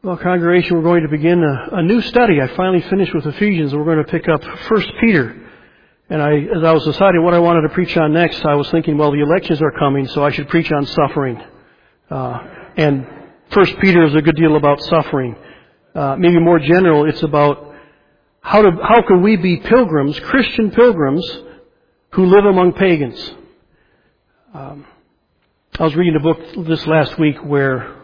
Well, congregation, we're going to begin a new study. I finally finished with Ephesians, and we're going to pick up 1 Peter. And as I was deciding what I wanted to preach on next, I was thinking, well, the elections are coming, so I should preach on suffering. And 1 Peter is a good deal about suffering. Maybe more general, it's about how can we be pilgrims, Christian pilgrims, who live among pagans. I was reading a book this last week where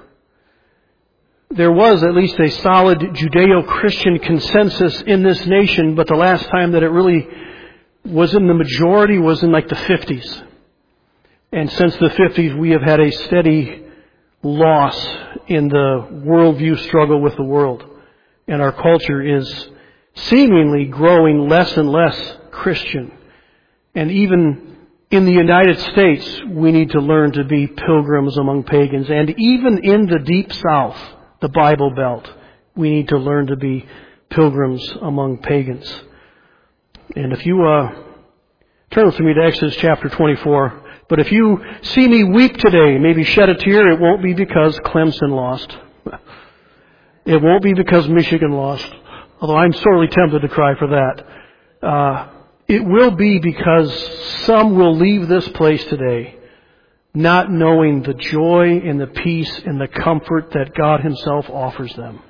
there was at least a solid Judeo-Christian consensus in this nation, but the last time that it really was in the majority was in like the 50s. And since the 50s, we have had a steady loss in the worldview struggle with the world. And our culture is seemingly growing less and less Christian. And even in the United States, we need to learn to be pilgrims among pagans. And even in the Deep South, the Bible Belt, we need to learn to be pilgrims among pagans. And if you turn with me to Exodus chapter 24, but if you see me weep today, maybe shed a tear, it won't be because Clemson lost. It won't be because Michigan lost, although I'm sorely tempted to cry for that. It will be because some will leave this place today not knowing the joy and the peace and the comfort that God Himself offers them.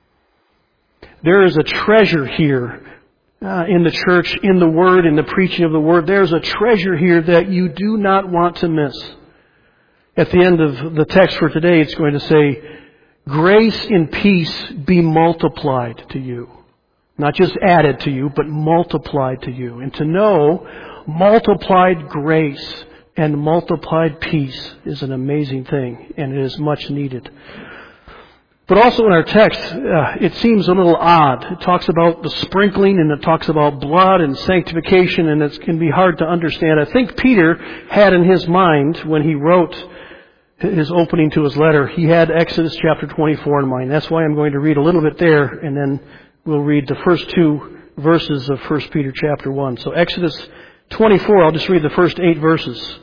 There is a treasure here in the church, in the Word, in the preaching of the Word. There's a treasure here that you do not want to miss. At the end of the text for today, it's going to say, grace and peace be multiplied to you. Not just added to you, but multiplied to you. And to know multiplied grace and multiplied peace is an amazing thing, and it is much needed. But also in our text, it seems a little odd. It talks about the sprinkling, and it talks about blood and sanctification, and it can be hard to understand. I think Peter had in his mind, when he wrote his opening to his letter, he had Exodus chapter 24 in mind. That's why I'm going to read a little bit there, and then we'll read the first two verses of 1 Peter chapter 1. So Exodus 24, I'll just read the first 8 verses.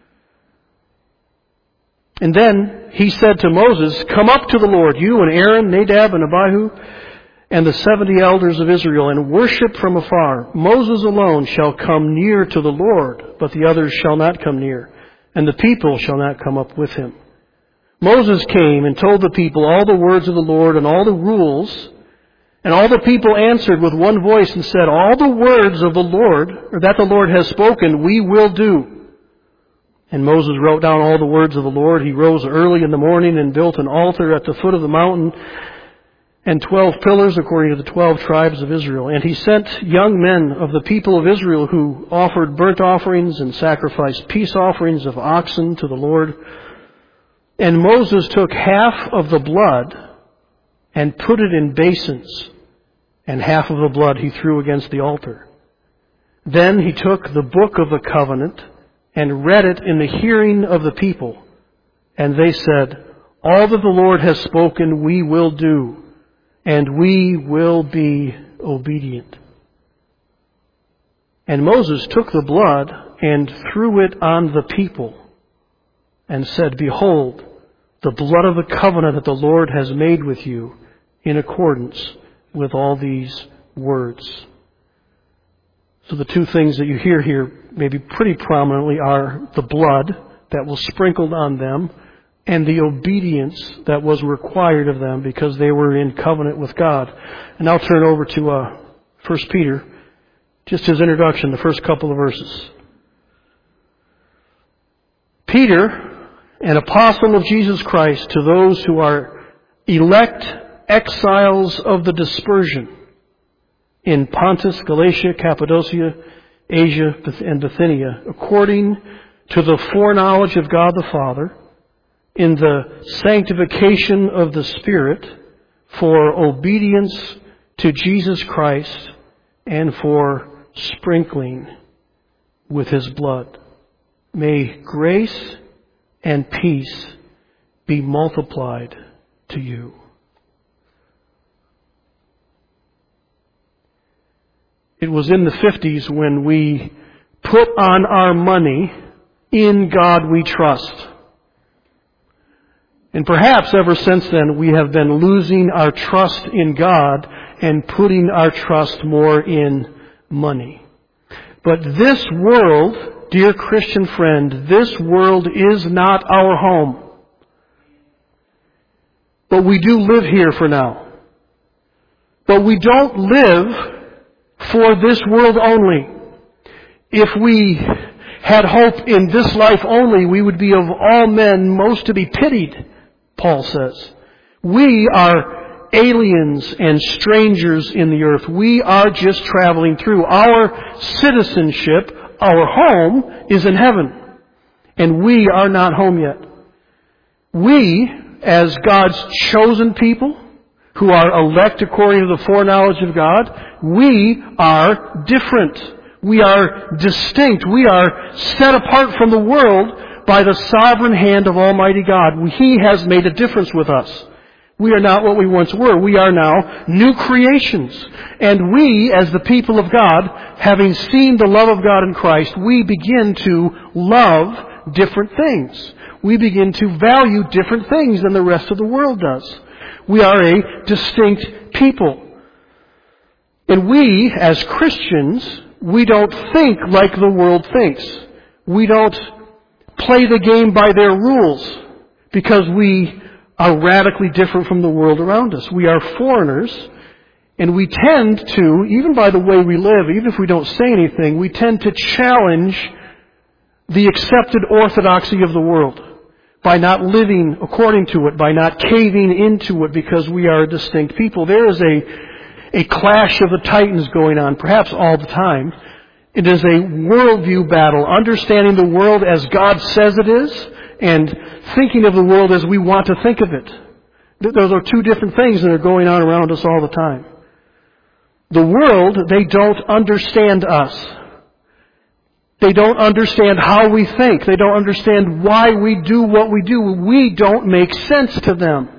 And then he said to Moses, "Come up to the Lord, you and Aaron, Nadab and Abihu, and the 70 elders of Israel, and worship from afar. Moses alone shall come near to the Lord, but the others shall not come near, and the people shall not come up with him." Moses came and told the people all the words of the Lord and all the rules, and all the people answered with one voice and said, "All the words of the Lord, or that the Lord has spoken, we will do." And Moses wrote down all the words of the Lord. He rose early in the morning and built an altar at the foot of the mountain and 12 pillars according to the 12 tribes of Israel. And he sent young men of the people of Israel who offered burnt offerings and sacrificed peace offerings of oxen to the Lord. And Moses took half of the blood and put it in basins, and half of the blood he threw against the altar. Then he took the book of the covenant and read it in the hearing of the people. And they said, "All that the Lord has spoken we will do, and we will be obedient." And Moses took the blood and threw it on the people and said, "Behold, the blood of the covenant that the Lord has made with you in accordance with all these words." So the two things that you hear here maybe pretty prominently are the blood that was sprinkled on them and the obedience that was required of them because they were in covenant with God. And I'll turn over to 1 Peter, just his introduction, the first couple of verses. Peter, an apostle of Jesus Christ, to those who are elect exiles of the dispersion in Pontus, Galatia, Cappadocia, Asia, and Bithynia, according to the foreknowledge of God the Father, in the sanctification of the Spirit, for obedience to Jesus Christ, and for sprinkling with His blood. May grace and peace be multiplied to you. It was in the 50s when we put on our money, "In God we trust." And perhaps ever since then we have been losing our trust in God and putting our trust more in money. But this world, dear Christian friend, this world is not our home. But we do live here for now. But we don't live for this world only. If we had hope in this life only, we would be of all men most to be pitied, Paul says. We are aliens and strangers in the earth. We are just traveling through. Our citizenship, our home, is in heaven. And we are not home yet. We, as God's chosen people, who are elect according to the foreknowledge of God, we are different. We are distinct. We are set apart from the world by the sovereign hand of Almighty God. He has made a difference with us. We are not what we once were. We are now new creations. And we, as the people of God, having seen the love of God in Christ, we begin to love different things. We begin to value different things than the rest of the world does. We are a distinct people. And we, as Christians, we don't think like the world thinks. We don't play the game by their rules because we are radically different from the world around us. We are foreigners, and we tend to, even by the way we live, even if we don't say anything, we tend to challenge the accepted orthodoxy of the world by not living according to it, by not caving into it, because we are a distinct people. There is a clash of the titans going on, perhaps all the time. It is a worldview battle, understanding the world as God says it is, and thinking of the world as we want to think of it. Those are two different things that are going on around us all the time. The world, they don't understand us. They don't understand how we think. They don't understand why we do what we do. We don't make sense to them.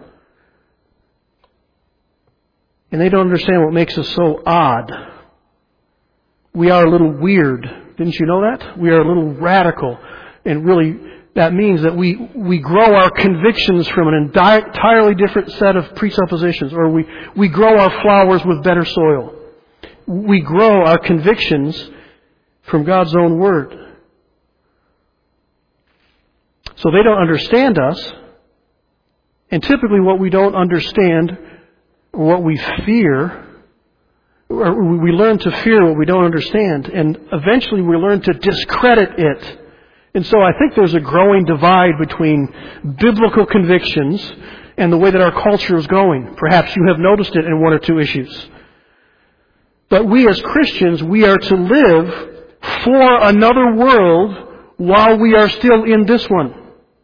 And they don't understand what makes us so odd. We are a little weird. Didn't you know that? We are a little radical. And really, that means that we grow our convictions from an entirely different set of presuppositions. Or we grow our flowers with better soil. We grow our convictions from God's own Word. So they don't understand us. And typically what we don't understand, or what we fear, or we learn to fear what we don't understand. And eventually we learn to discredit it. And so I think there's a growing divide between biblical convictions and the way that our culture is going. Perhaps you have noticed it in one or two issues. But we as Christians, we are to live for another world while we are still in this one.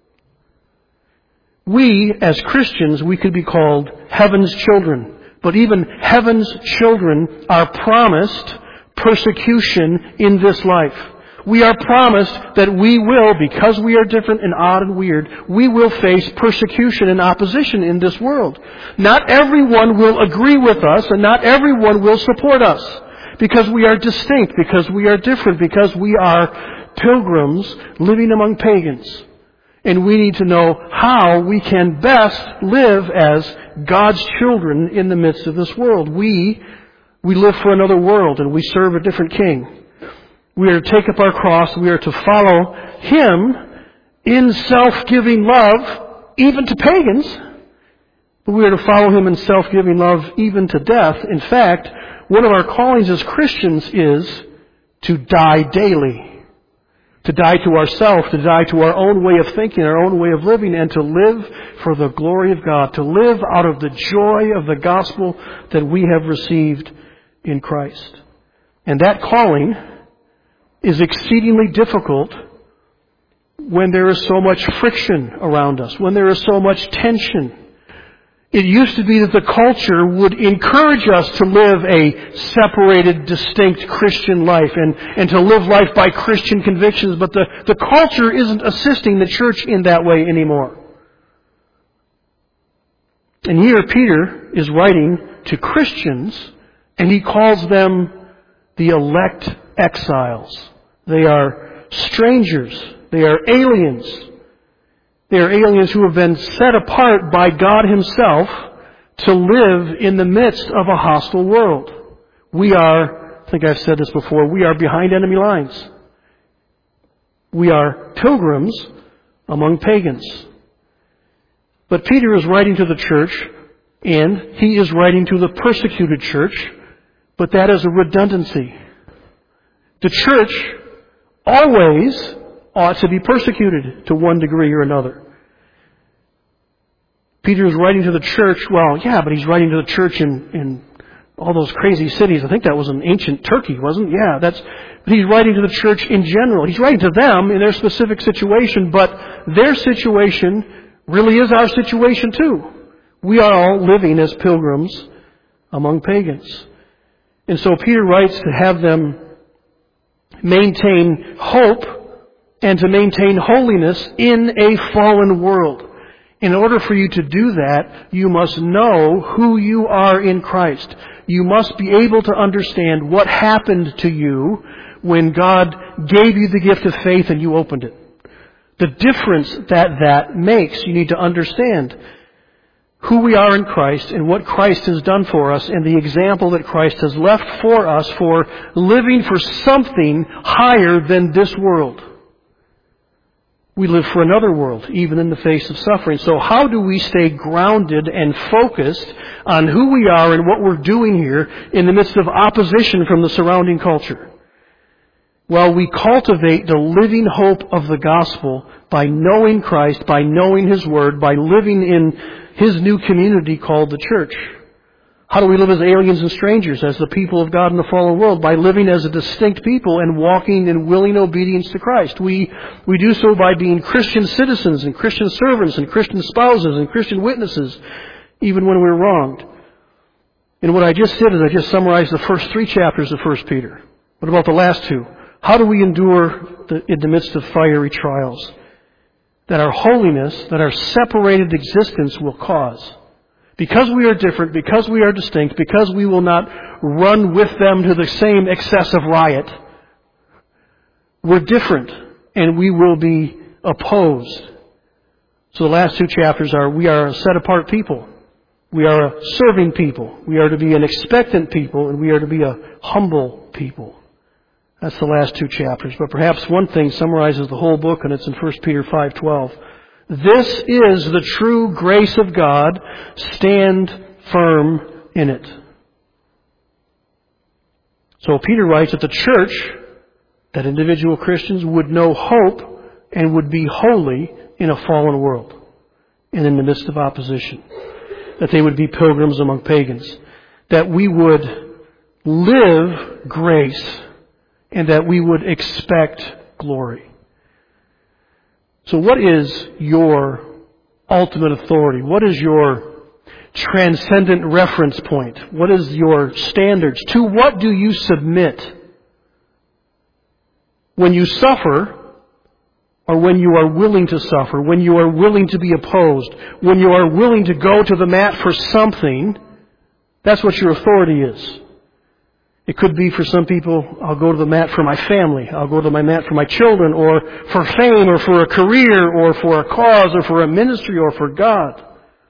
We, as Christians, we could be called heaven's children. But even heaven's children are promised persecution in this life. We are promised that we will, because we are different and odd and weird, we will face persecution and opposition in this world. Not everyone will agree with us, and not everyone will support us. Because we are distinct, because we are different, because we are pilgrims living among pagans. And we need to know how we can best live as God's children in the midst of this world. We live for another world, and we serve a different king. We are to take up our cross. We are to follow Him in self-giving love, even to pagans. But we are to follow Him in self-giving love, even to death. In fact, one of our callings as Christians is to die daily. To die to ourselves, to die to our own way of thinking, our own way of living, and to live for the glory of God. To live out of the joy of the gospel that we have received in Christ. And that calling is exceedingly difficult when there is so much friction around us, when there is so much tension. It used to be that the culture would encourage us to live a separated, distinct Christian life and to live life by Christian convictions, but the culture isn't assisting the church in that way anymore. And here Peter is writing to Christians, and he calls them the elect exiles. They are strangers. They are aliens. They are aliens who have been set apart by God Himself to live in the midst of a hostile world. We are, I think I've said this before, we are behind enemy lines. We are pilgrims among pagans. But Peter is writing to the church, and he is writing to the persecuted church, but that is a redundancy. The church always ought to be persecuted to one degree or another. Peter is writing to the church, well, yeah, but he's writing to the church in all those crazy cities. I think that was in ancient Turkey, wasn't it? Yeah, but he's writing to the church in general. He's writing to them in their specific situation, but their situation really is our situation too. We are all living as pilgrims among pagans. And so Peter writes to have them maintain hope and to maintain holiness in a fallen world. In order for you to do that, you must know who you are in Christ. You must be able to understand what happened to you when God gave you the gift of faith and you opened it. The difference that makes, you need to understand who we are in Christ and what Christ has done for us and the example that Christ has left for us for living for something higher than this world. We live for another world, even in the face of suffering. So how do we stay grounded and focused on who we are and what we're doing here in the midst of opposition from the surrounding culture? Well, we cultivate the living hope of the gospel by knowing Christ, by knowing His Word, by living in His new community called the church. How do we live as aliens and strangers, as the people of God in the fallen world? By living as a distinct people and walking in willing obedience to Christ. We do so by being Christian citizens and Christian servants and Christian spouses and Christian witnesses, even when we're wronged. And what I just did is I just summarized the first 3 chapters of 1 Peter. What about the last 2? How do we endure in the midst of fiery trials that our holiness, that our separated existence will cause? Because we are different, because we are distinct, because we will not run with them to the same excessive riot, we're different and we will be opposed. So the last 2 chapters are, we are a set-apart people. We are a serving people. We are to be an expectant people, and we are to be a humble people. That's the last 2 chapters. But perhaps one thing summarizes the whole book, and it's in 1 Peter 5:12. This is the true grace of God. Stand firm in it. So Peter writes that the church, that individual Christians would know hope and would be holy in a fallen world and in the midst of opposition. That they would be pilgrims among pagans. That we would live grace and that we would expect glory. So what is your ultimate authority? What is your transcendent reference point? What is your standards? To what do you submit? When you suffer, or when you are willing to suffer, when you are willing to be opposed, when you are willing to go to the mat for something, that's what your authority is. It could be for some people, I'll go to the mat for my family. I'll go to my mat for my children, or for fame, or for a career, or for a cause, or for a ministry, or for God.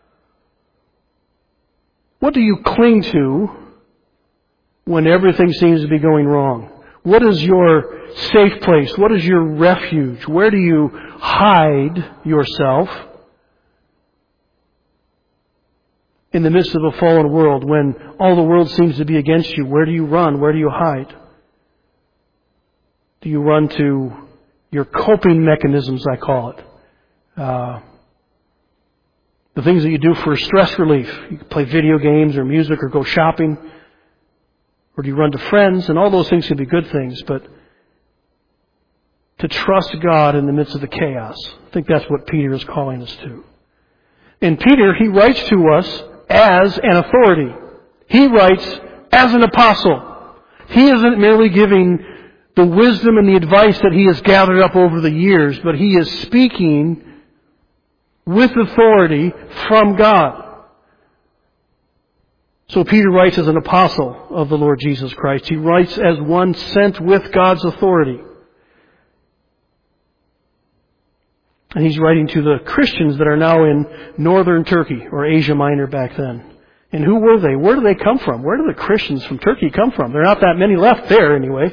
What do you cling to when everything seems to be going wrong? What is your safe place? What is your refuge? Where do you hide yourself in the midst of a fallen world, when all the world seems to be against you? Where do you run? Where do you hide? Do you run to your coping mechanisms, I call it? The things that you do for stress relief. You can play video games or music or go shopping. Or do you run to friends? And all those things can be good things, but to trust God in the midst of the chaos. I think that's what Peter is calling us to. And Peter, he writes to us as an authority. He writes as an apostle. He isn't merely giving the wisdom and the advice that he has gathered up over the years, but he is speaking with authority from God. So Peter writes as an apostle of the Lord Jesus Christ. He writes as one sent with God's authority. And he's writing to the Christians that are now in northern Turkey, or Asia Minor back then. And who were they? Where do they come from? Where do the Christians from Turkey come from? There are not that many left there anyway.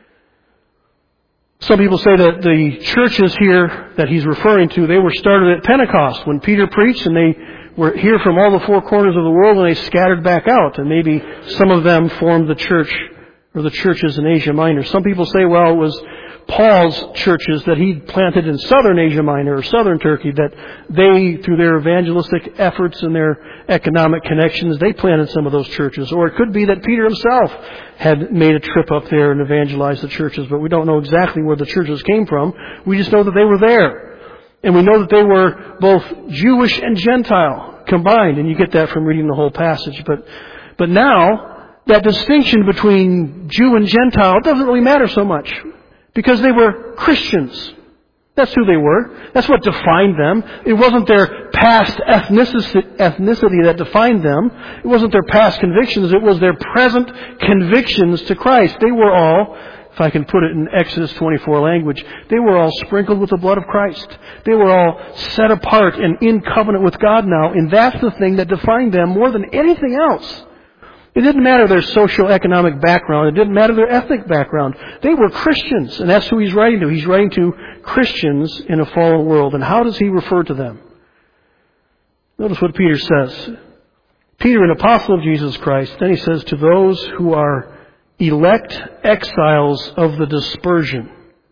Some people say that the churches here that he's referring to, they were started at Pentecost when Peter preached, and they were here from all the four corners of the world, and they scattered back out. And maybe some of them formed the church, or the churches in Asia Minor. Some people say, well, it was Paul's churches that he planted in southern Asia Minor or southern Turkey, that they, through their evangelistic efforts and their economic connections, they planted some of those churches. Or it could be that Peter himself had made a trip up there and evangelized the churches, but we don't know exactly where the churches came from. We just know that they were there. And we know that they were both Jewish and Gentile combined, and you get that from reading the whole passage. But now, that distinction between Jew and Gentile doesn't really matter so much, because they were Christians. That's who they were. That's what defined them. It wasn't their past ethnicity that defined them. It wasn't their past convictions. It was their present convictions to Christ. They were all, if I can put it in Exodus 24 language, they were all sprinkled with the blood of Christ. They were all set apart and in covenant with God now. And that's the thing that defined them more than anything else. It didn't matter their socioeconomic background. It didn't matter their ethnic background. They were Christians, and that's who he's writing to. He's writing to Christians in a fallen world. And how does he refer to them? Notice what Peter says. Peter, an apostle of Jesus Christ, then he says, to those who are elect exiles of the dispersion.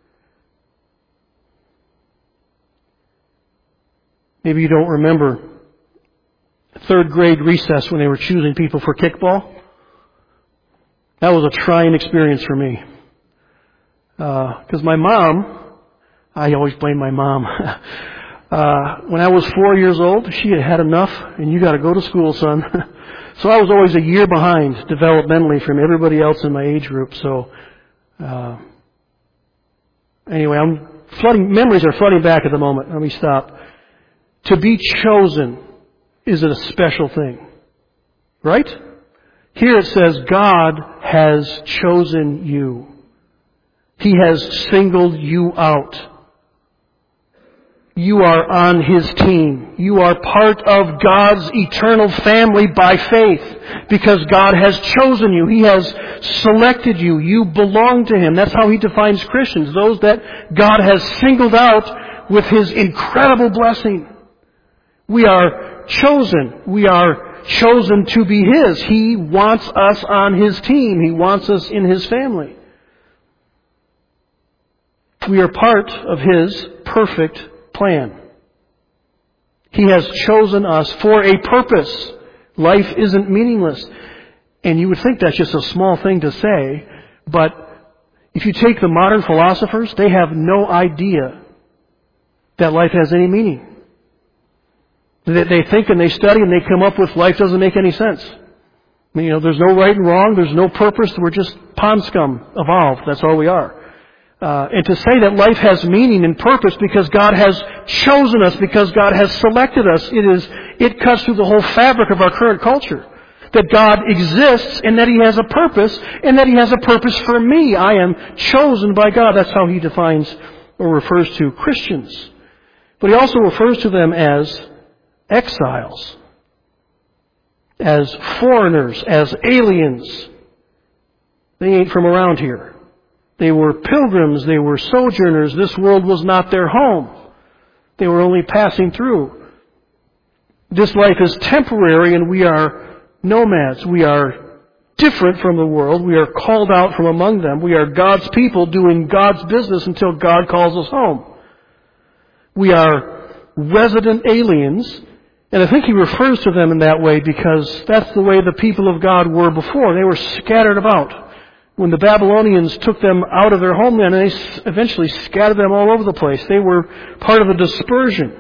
Maybe you don't remember third grade recess when they were choosing people for kickball. That was a trying experience for me. Because my mom, I always blame my mom. When I was 4 years old, she had had enough, and you got to go to school, son. So I was always a year behind developmentally from everybody else in my age group. So anyway, memories are flooding back at the moment. Let me stop. To be chosen is a special thing. Right? Here it says, God has chosen you. He has singled you out. You are on His team. You are part of God's eternal family by faith, because God has chosen you. He has selected you. You belong to Him. That's how He defines Christians, those that God has singled out with His incredible blessing. We are chosen. We are chosen to be His. He wants us on His team. He wants us in His family. We are part of His perfect plan. He has chosen us for a purpose. Life isn't meaningless. And you would think that's just a small thing to say, but if you take the modern philosophers, they have no idea that life has any meaning. They think and they study and they come up with life doesn't make any sense. There's no right and wrong. There's no purpose. We're just pond scum evolved. That's all we are. And to say that life has meaning and purpose because God has chosen us, because God has selected us, it cuts through the whole fabric of our current culture. That God exists and that He has a purpose, and that He has a purpose for me. I am chosen by God. That's how He defines or refers to Christians. But He also refers to them as exiles, as foreigners, as aliens. They ain't from around here. They were pilgrims. They were sojourners. This world was not their home. They were only passing through. This life is temporary, and we are nomads. We are different from the world. We are called out from among them. We are God's people doing God's business until God calls us home. We are resident aliens. And I think he refers to them in that way because that's the way the people of God were before. They were scattered about. When the Babylonians took them out of their homeland, and they eventually scattered them all over the place. They were part of a dispersion.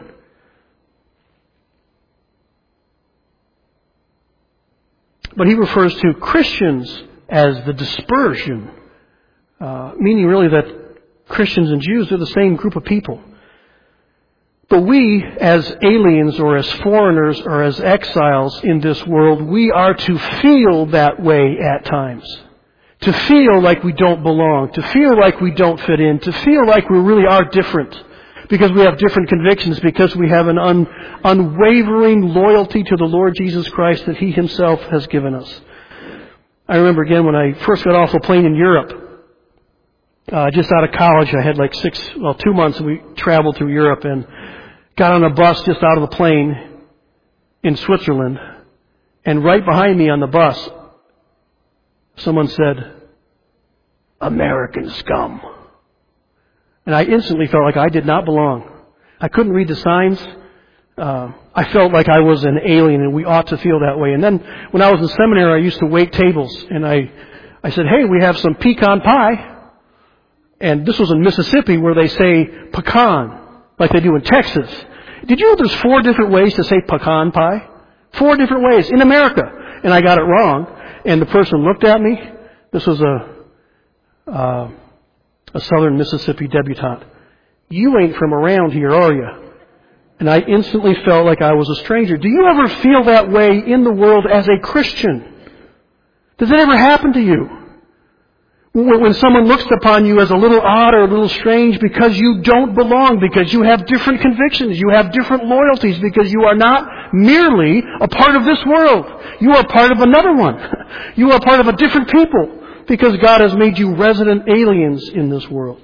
But he refers to Christians as the dispersion, meaning really that Christians and Jews are the same group of people. But we, as aliens or as foreigners or as exiles in this world, we are to feel that way at times. To feel like we don't belong. To feel like we don't fit in. To feel like we really are different. because we have different convictions, because we have an unwavering loyalty to the Lord Jesus Christ that He Himself has given us. I remember again when I first got off a plane in Europe, just out of college. I had like 2 months, and we traveled through Europe and got on a bus just out of the plane in Switzerland. And right behind me on the bus, someone said, "American scum." And I instantly felt like I did not belong. I couldn't read the signs. I felt like I was an alien, and we ought to feel that way. And then when I was in seminary, I used to wait tables, and I said, "Hey, we have some pecan pie." And this was in Mississippi, where they say pecan, like they do in Texas. Did you know there's 4 different ways to say pecan pie? 4 different ways in America. And I got it wrong. And the person looked at me. This was a southern Mississippi debutante. "You ain't from around here, are you?" And I instantly felt like I was a stranger. Do you ever feel that way in the world as a Christian? Does it ever happen to you? When someone looks upon you as a little odd or a little strange because you don't belong, because you have different convictions, you have different loyalties, because you are not merely a part of this world. You are part of another one. You are part of a different people, because God has made you resident aliens in this world.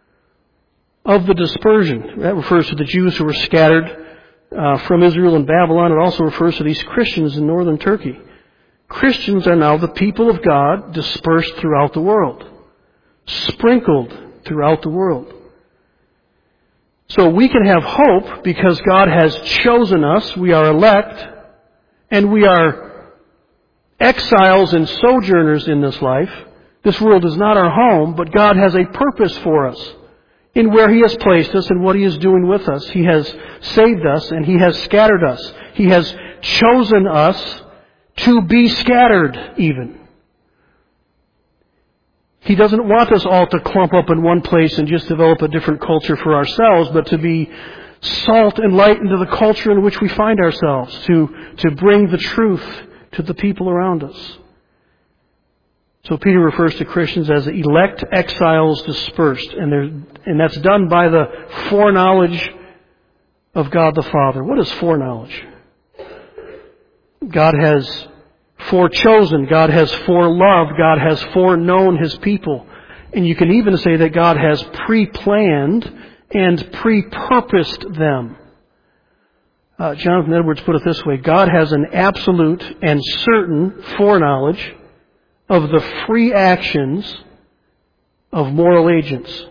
Of the dispersion, that refers to the Jews who were scattered from Israel and Babylon. It also refers to these Christians in northern Turkey. Christians are now the people of God dispersed throughout the world, sprinkled throughout the world. So we can have hope because God has chosen us. We are elect, and we are exiles and sojourners in this life. This world is not our home, but God has a purpose for us in where He has placed us and what He is doing with us. He has saved us, and He has scattered us. He has chosen us to be scattered even. He doesn't want us all to clump up in one place and just develop a different culture for ourselves, but to be salt and light into the culture in which we find ourselves, to bring the truth to the people around us. So Peter refers to Christians as elect exiles dispersed, and that's done by the foreknowledge of God the Father. What is foreknowledge? God has forechosen, God has foreloved, God has foreknown His people. And you can even say that God has pre-planned and pre-purposed them. Jonathan Edwards put it this way: God has an absolute and certain foreknowledge of the free actions of moral agents.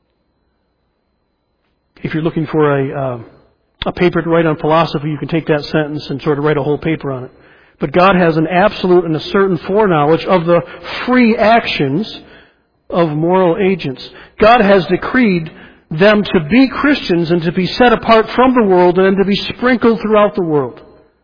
If you're looking for a paper to write on philosophy, you can take that sentence and sort of write a whole paper on it. But God has an absolute and a certain foreknowledge of the free actions of moral agents. God has decreed them to be Christians and to be set apart from the world and to be sprinkled throughout the world.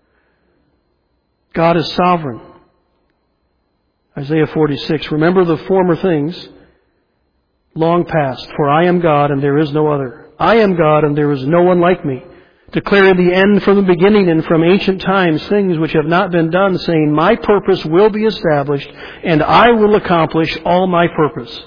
God is sovereign. Isaiah 46, "Remember the former things long past, for I am God and there is no other. I am God and there is no one like me, declaring the end from the beginning and from ancient times things which have not been done, saying, my purpose will be established and I will accomplish all my purpose."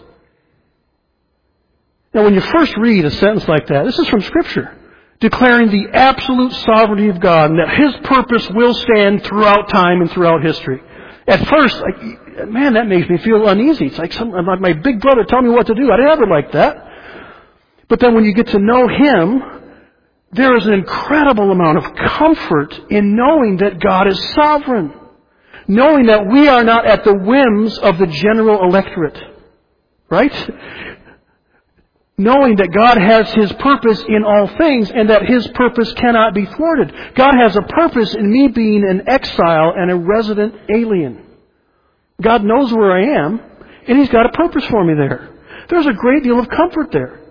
Now when you first read a sentence like that, this is from Scripture, declaring the absolute sovereignty of God and that His purpose will stand throughout time and throughout history. At first, that makes me feel uneasy. It's like my big brother telling me what to do. I never liked that. But then when you get to know Him, there is an incredible amount of comfort in knowing that God is sovereign. Knowing that we are not at the whims of the general electorate. Right? Knowing that God has His purpose in all things and that His purpose cannot be thwarted. God has a purpose in me being an exile and a resident alien. God knows where I am, and He's got a purpose for me there. There's a great deal of comfort there.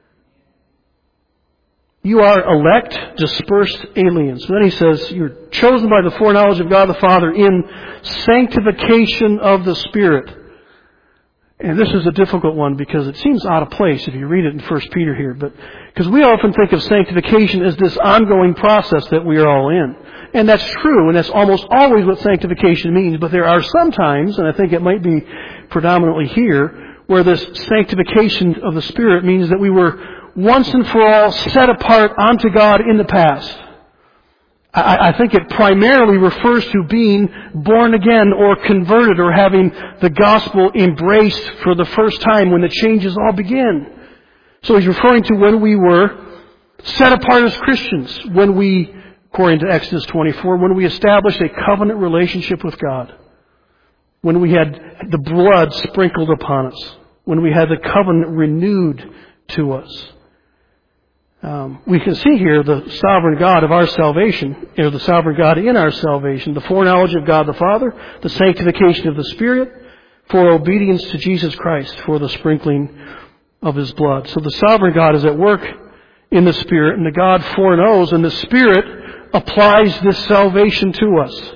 You are elect, dispersed aliens. And then he says, you're chosen by the foreknowledge of God the Father in sanctification of the Spirit. And this is a difficult one because it seems out of place if you read it in 1 Peter here. But because we often think of sanctification as this ongoing process that we are all in. And that's true, and that's almost always what sanctification means. But there are some times, and I think it might be predominantly here, where this sanctification of the Spirit means that we were once and for all set apart unto God in the past. I think it primarily refers to being born again or converted or having the gospel embraced for the first time when the changes all begin. So he's referring to when we were set apart as Christians, when we, according to Exodus 24, when we established a covenant relationship with God, when we had the blood sprinkled upon us, when we had the covenant renewed to us. We can see here the sovereign God of our salvation, or the sovereign God in our salvation, the foreknowledge of God the Father, the sanctification of the Spirit, for obedience to Jesus Christ, for the sprinkling of His blood. So the sovereign God is at work in the Spirit, and the God foreknows, and the Spirit applies this salvation to us.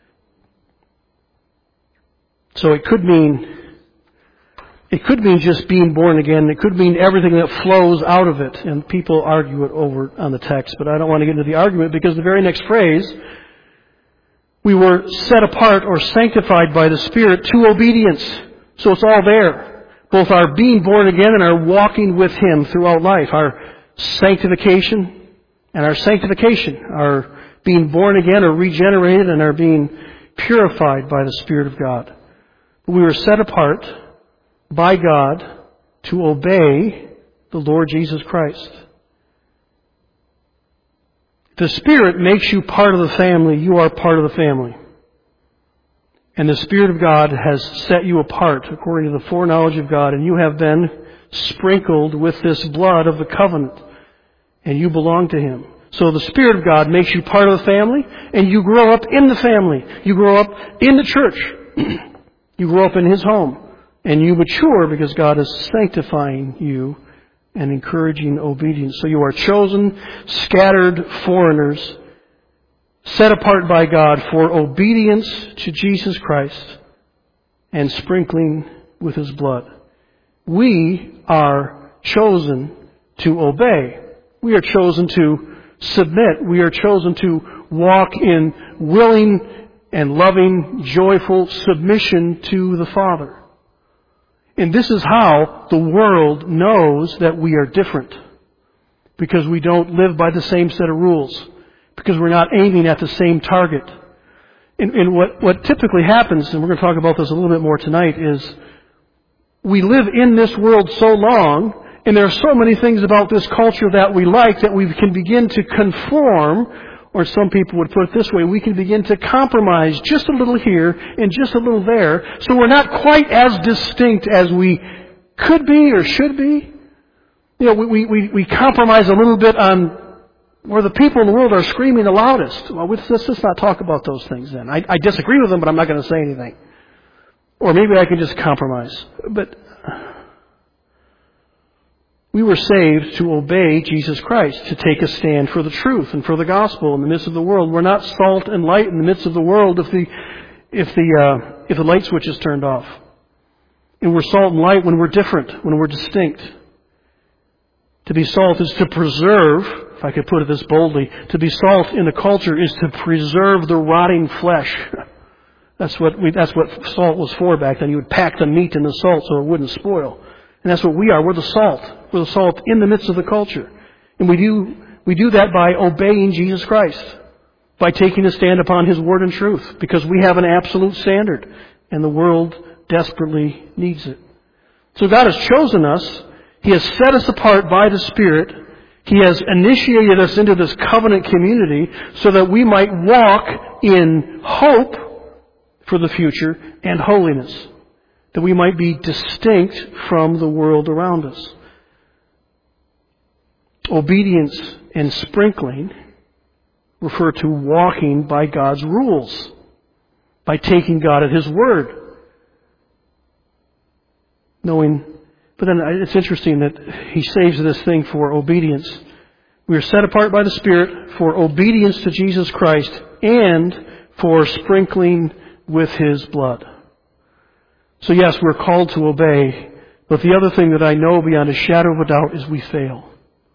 So it could mean just being born again. It could mean everything that flows out of it. And people argue it over on the text, but I don't want to get into the argument because the very next phrase, we were set apart or sanctified by the Spirit to obedience. So it's all there. Both our being born again and our walking with Him throughout life. Our sanctification and our sanctification. Our being born again or regenerated and our being purified by the Spirit of God. We were set apart by God to obey the Lord Jesus Christ. The Spirit makes you part of the family. You are part of the family. And the Spirit of God has set you apart according to the foreknowledge of God, and you have been sprinkled with this blood of the covenant, and you belong to Him. So the Spirit of God makes you part of the family, and you grow up in the family. You grow up in the church. You grow up in His home. And you mature because God is sanctifying you and encouraging obedience. So you are chosen, scattered foreigners, set apart by God for obedience to Jesus Christ and sprinkling with His blood. We are chosen to obey. We are chosen to submit. We are chosen to walk in willing and loving, joyful submission to the Father. And this is how the world knows that we are different. Because we don't live by the same set of rules. Because we're not aiming at the same target. And what typically happens, and we're going to talk about this a little bit more tonight, is we live in this world so long, and there are so many things about this culture that we like that we can begin to conform, or some people would put it this way, we can begin to compromise just a little here and just a little there, so we're not quite as distinct as we could be or should be. You know, we compromise a little bit on where the people in the world are screaming the loudest. Well, let's just not talk about those things then. I disagree with them, but I'm not going to say anything. Or maybe I can just compromise. But we were saved to obey Jesus Christ, to take a stand for the truth and for the gospel in the midst of the world. We're not salt and light in the midst of the world if the light switch is turned off. And we're salt and light when we're different, when we're distinct. To be salt is to preserve, if I could put it this boldly, to be salt in the culture is to preserve the rotting flesh. That's what salt was for back then. You would pack the meat in the salt so it wouldn't spoil. And that's what we are. We're the salt. We're the salt in the midst of the culture. And we do that by obeying Jesus Christ. By taking a stand upon His word and truth. Because we have an absolute standard. And the world desperately needs it. So God has chosen us. He has set us apart by the Spirit. He has initiated us into this covenant community so that we might walk in hope for the future and holiness. That we might be distinct from the world around us. Obedience and sprinkling refer to walking by God's rules. By taking God at His word. But then it's interesting that He saves this thing for obedience. We are set apart by the Spirit for obedience to Jesus Christ and for sprinkling with His blood. So yes, we're called to obey, but the other thing that I know beyond a shadow of a doubt is we fail.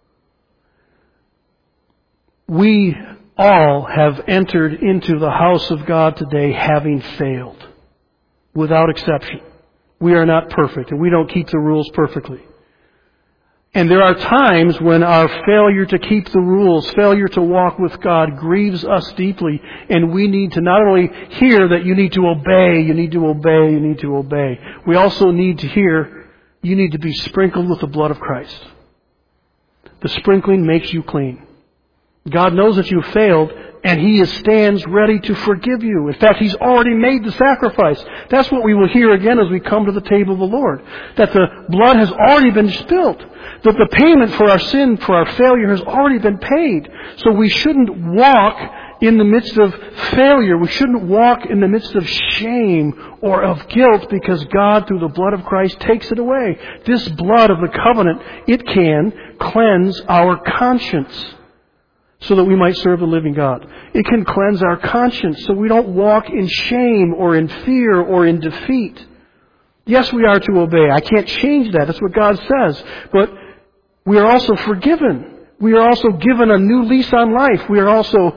We all have entered into the house of God today having failed, without exception. We are not perfect, and we don't keep the rules perfectly. And there are times when our failure to keep the rules, failure to walk with God grieves us deeply. And we need to not only hear that you need to obey, you need to obey, you need to obey. We also need to hear you need to be sprinkled with the blood of Christ. The sprinkling makes you clean. God knows that you failed, and He stands ready to forgive you. In fact, He's already made the sacrifice. That's what we will hear again as we come to the table of the Lord. That the blood has already been spilled. That the payment for our sin, for our failure, has already been paid. So we shouldn't walk in the midst of failure. We shouldn't walk in the midst of shame or of guilt, because God, through the blood of Christ, takes it away. This blood of the covenant, it can cleanse our conscience so that we might serve the living God. It can cleanse our conscience so we don't walk in shame or in fear or in defeat. Yes, we are to obey. I can't change that. That's what God says. But we are also forgiven. We are also given a new lease on life. We are also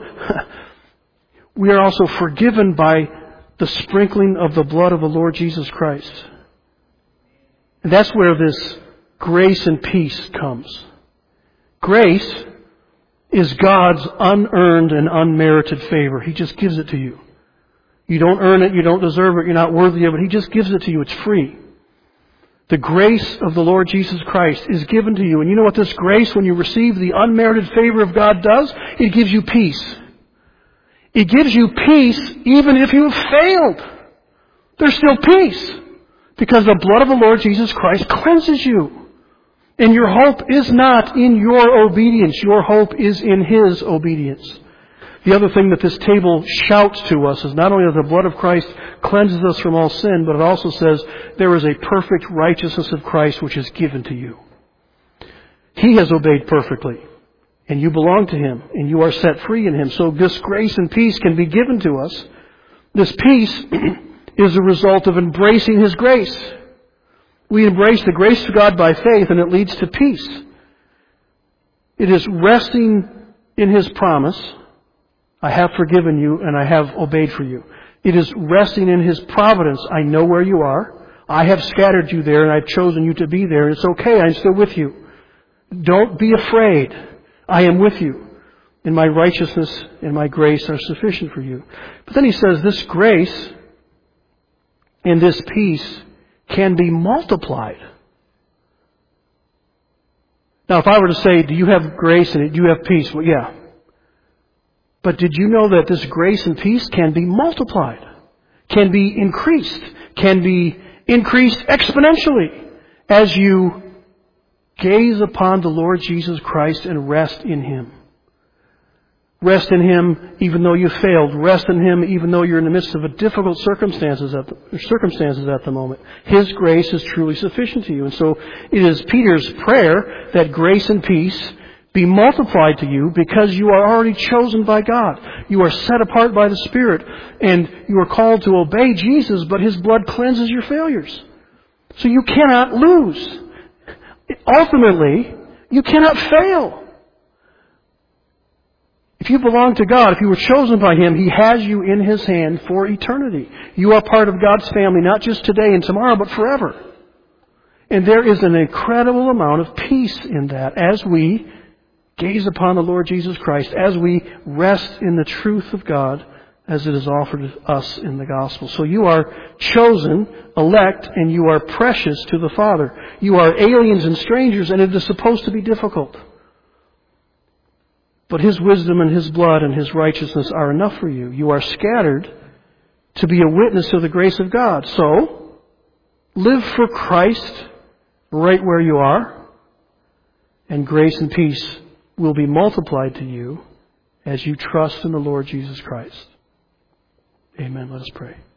forgiven by the sprinkling of the blood of the Lord Jesus Christ. And that's where this grace and peace comes. Grace is God's unearned and unmerited favor. He just gives it to you. You don't earn it, you don't deserve it, you're not worthy of it. He just gives it to you. It's free. The grace of the Lord Jesus Christ is given to you. And you know what this grace, when you receive the unmerited favor of God, does? It gives you peace. It gives you peace even if you have failed. There's still peace, because the blood of the Lord Jesus Christ cleanses you. And your hope is not in your obedience. Your hope is in His obedience. The other thing that this table shouts to us is not only that the blood of Christ cleanses us from all sin, but it also says there is a perfect righteousness of Christ which is given to you. He has obeyed perfectly, and you belong to Him, and you are set free in Him. So this grace and peace can be given to us. This peace is a result of embracing His grace. We embrace the grace of God by faith, and it leads to peace. It is resting in His promise. I have forgiven you, and I have obeyed for you. It is resting in His providence. I know where you are. I have scattered you there, and I've chosen you to be there. It's okay. I'm still with you. Don't be afraid. I am with you. And my righteousness and my grace are sufficient for you. But then He says this grace and this peace can be multiplied. Now, if I were to say, do you have grace and do you have peace? Well, yeah. But did you know that this grace and peace can be multiplied, can be increased exponentially as you gaze upon the Lord Jesus Christ and rest in Him? Rest in Him even though you failed. Rest in Him even though you're in the midst of a difficult circumstances at the moment. His grace is truly sufficient to you. And so it is Peter's prayer that grace and peace be multiplied to you, because you are already chosen by God. You are set apart by the Spirit, and you are called to obey Jesus, but His blood cleanses your failures. So you cannot lose. Ultimately, you cannot fail. If you belong to God, if you were chosen by Him, He has you in His hand for eternity. You are part of God's family, not just today and tomorrow, but forever. And there is an incredible amount of peace in that as we gaze upon the Lord Jesus Christ, as we rest in the truth of God as it is offered us in the gospel. So you are chosen, elect, and you are precious to the Father. You are aliens and strangers, and it is supposed to be difficult. But His wisdom and His blood and His righteousness are enough for you. You are scattered to be a witness of the grace of God. So, live for Christ right where you are, and grace and peace will be multiplied to you as you trust in the Lord Jesus Christ. Amen. Let us pray.